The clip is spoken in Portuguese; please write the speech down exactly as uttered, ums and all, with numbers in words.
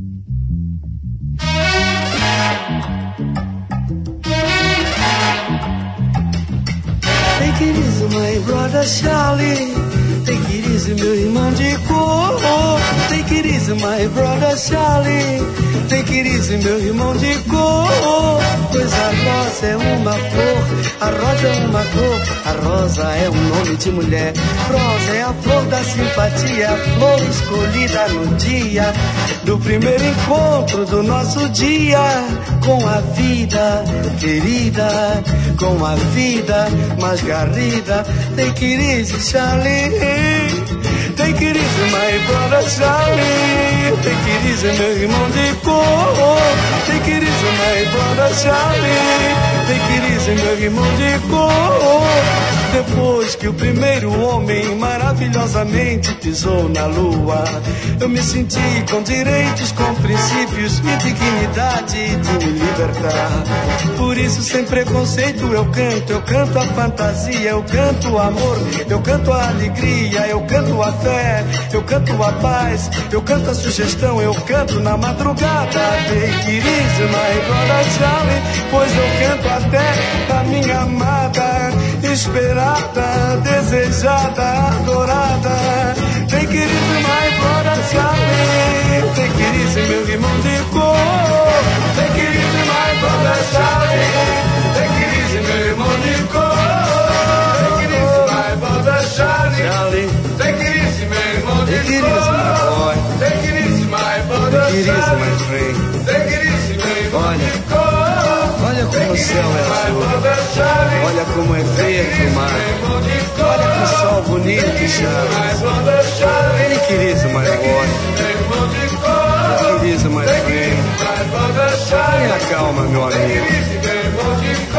Take it easy, my brother Charlie. Take it easy, meu irmão de cor. Take it easy, my brother Charlie. Take it easy, meu irmão de cor. Pois a rosa é uma flor, a rosa é uma cor, a rosa é um nome de mulher. Rosa é a flor da simpatia, a flor escolhida no dia do primeiro encontro do nosso dia com a vida querida, com a vida mais garrida. Take it easy, Charlie. Take it easy, my brother Charlie. Take it easy, meu irmão de cor. Take it easy, my brother Charlie. Take it easy, meu irmão de cor. Depois que o primeiro homem maravilhosamente pisou na lua, eu me senti com direitos, com princípios e dignidade de me libertar. Por isso, sem preconceito, eu canto. Eu canto a fantasia, eu canto o amor, eu canto a alegria, eu canto a fé, eu canto a paz, eu canto a sugestão, eu canto na madrugada. Take it easy, my brother Charlie, pois eu canto até a minha amada, esperada, desejada, adorada. Take it easy, my brother Charlie. Take it easy, meu irmão de cor. Take it easy, my brother Charlie. Take it easy, meu irmão de cor. Take it easy, my brother Charlie. Take it easy, meu irmão de cor. Take it easy, my brother Charlie. Take it easy, my friend. Take it easy, meu irmão de cor. Olha como o céu é azul, olha como é verde o mar, olha que sol bonito que chama. Ele queria mais forte, ele queria mais bem. Tenha calma, meu amigo.